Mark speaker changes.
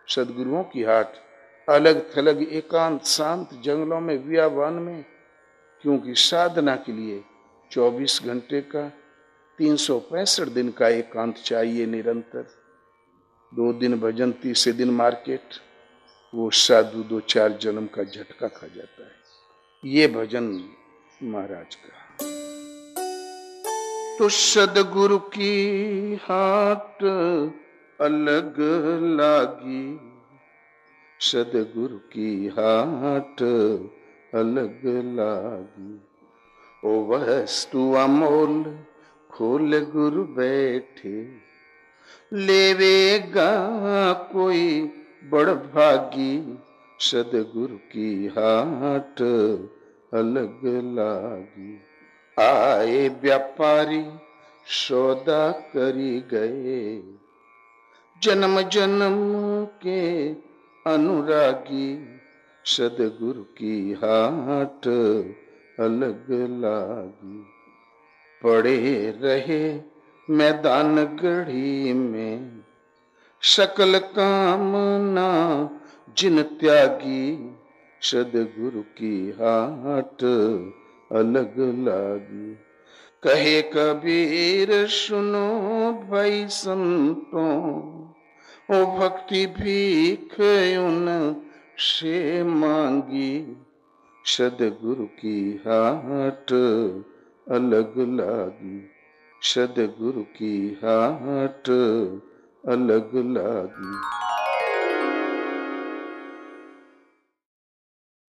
Speaker 1: सदगुरुओं की हाट अलग थलग एकांत शांत जंगलों में व्यावन में, क्योंकि साधना के लिए 24 घंटे का 365 दिन का एकांत चाहिए निरंतर। 2 दिन भजन, तीसरे दिन मार्केट, वो साधु 2-4 जन्म का झटका खा जाता है। ये भजन महाराज का। तो सदगुरु की हाट अलग लागी, सदगुरु की हाट अलग लागी। ओ वस्तु अमोल खोल गुरु बैठे, लेवेगा कोई बड़ भागी। सदगुरु की हाट अलग लागी। आए व्यापारी सौदा करी गए, जन्म जन्म के अनुरागी। सदगुरु की हाट अलग लागी। पड़े रहे मैदान गढ़ी में, सकल कामना जिन त्यागी। सदगुरु की हाट अलग लागी। कहे कबीर सुनो भाई संतों, ओ भक्ति भीख उन से मांगी। सदगुरु की हाट अलग लागी, सदगुरु की हाट अलग लागी।